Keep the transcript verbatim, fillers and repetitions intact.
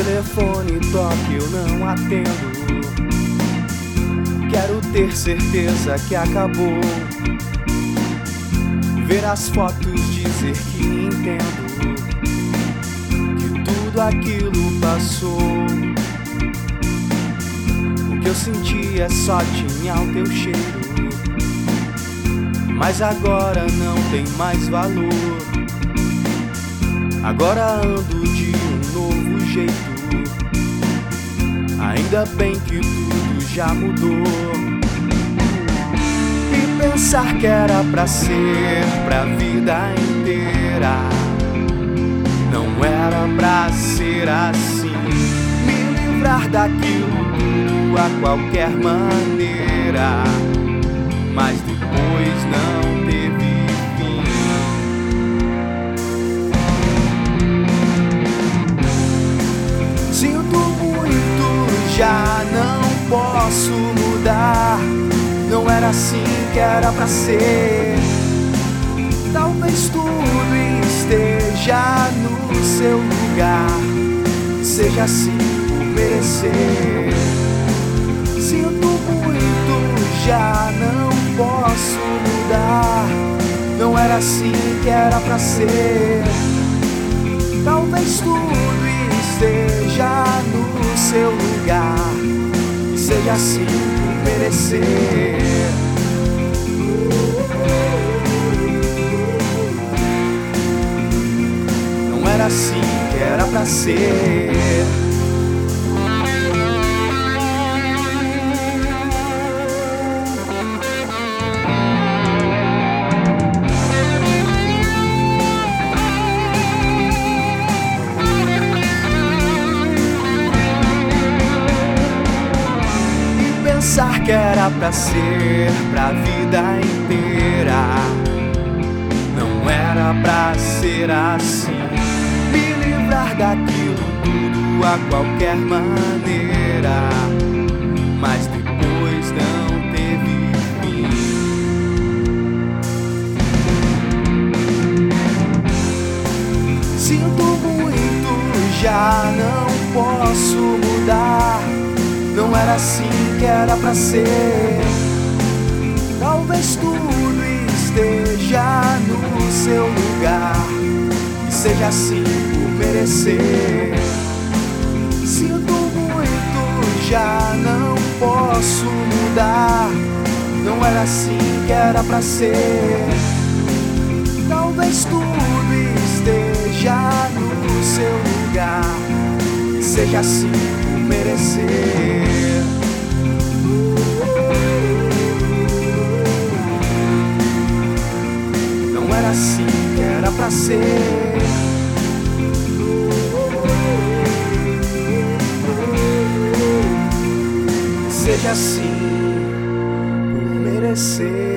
telefone toca, eu não atendo. Quero ter certeza que acabou. Ver as fotos, dizer que entendo que tudo aquilo passou. O que eu sentia só tinha o teu cheiro, mas agora não tem mais valor. Agora ando de um novo jeito. Ainda bem que tudo já mudou. E pensar que era pra ser pra vida inteira, não era pra ser assim. Me livrar daquilo tudo a qualquer maneira, mas depois não teve fim. Sinto muito, já não posso mudar. Não era assim que era pra ser. Talvez tudo esteja no seu lugar, seja assim por merecer. Sinto muito, já não posso mudar. Não era assim que era pra ser. Talvez tudo esteja no seu lugar, seja assim por merecer. Não era assim que era pra ser. Pensar que era pra ser pra vida inteira, não era pra ser assim. Me livrar daquilo tudo a qualquer maneira, mas depois não teve fim. Sinto muito, já não posso mudar. Não era assim que era pra ser. Talvez tudo esteja no seu lugar, e seja assim por merecer. Sinto muito, já não posso mudar. Não era assim que era pra ser. Talvez tudo esteja no seu lugar, e seja assim por merecer. Não era assim que era pra ser. Seja assim por merecer.